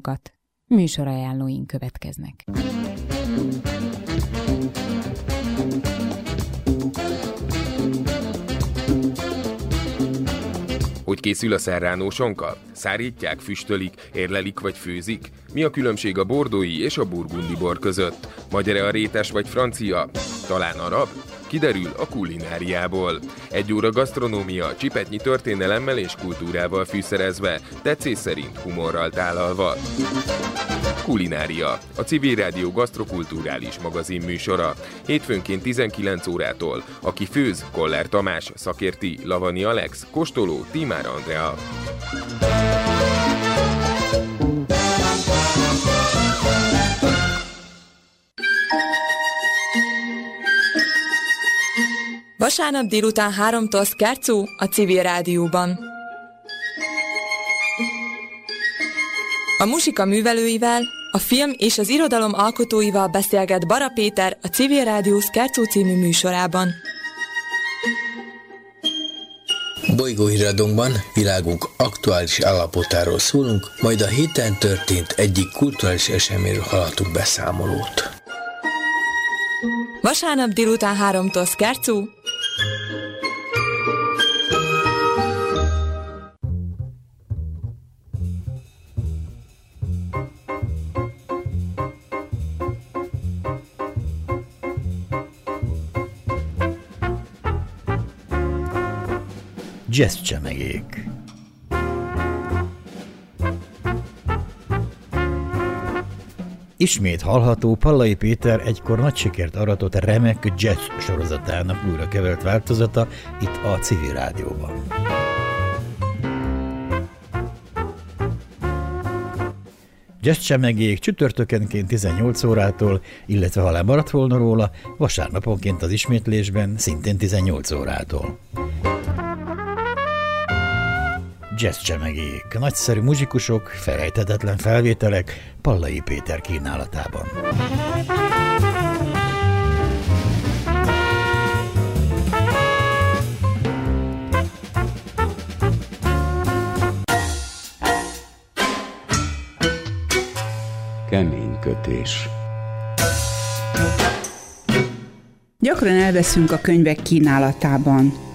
műsorokat. Műsorajánlóink következnek. Hogy készül a serrano sonka? Szárítják, füstölik, érlelik vagy főzik? Mi a különbség a bordói és a burgundi bor között? Magyar-e a rétes vagy francia? Talán arab? Kiderül a kulináriából. 1 óra gasztronómia, csipetnyi történelemmel és kultúrával fűszerezve, tetszés szerint humorral tálalva. Kulinária, a Civil Rádió gasztrokulturális magazin műsora. Hétfőnként 19 órától. Aki főz, Koller Tamás, szakérti, Lavani Alex, kóstoló, Tímár Andrea. Vasárnap délután 3-tól Scherzo a Civil Rádióban. A muzsika művelőivel, a film és az irodalom alkotóival beszélget Bara Péter a Civil Rádió Scherzo című műsorában. Bolygóhíradónkban világunk aktuális állapotáról szólunk, majd a héten történt egyik kulturális eseményről hallhatunk beszámolót. Vasárnap délután 3-tól Scherzo. Jazzcsemegék. Ismét hallható Pallai Péter egykor nagy sikert aratott remek jazz sorozatának újra kevert változata itt a Civil Rádióban. Jazzcsemegék csütörtökenként 18 órától, illetve ha lemaradt volna róla, vasárnaponként az ismétlésben szintén 18 órától. Jazzcsemegék, nagyszerű muzsikusok, felejthetetlen felvételek Pallai Péter kínálatában. Kemény kötés. Gyakran elveszünk a könyvek kínálatában.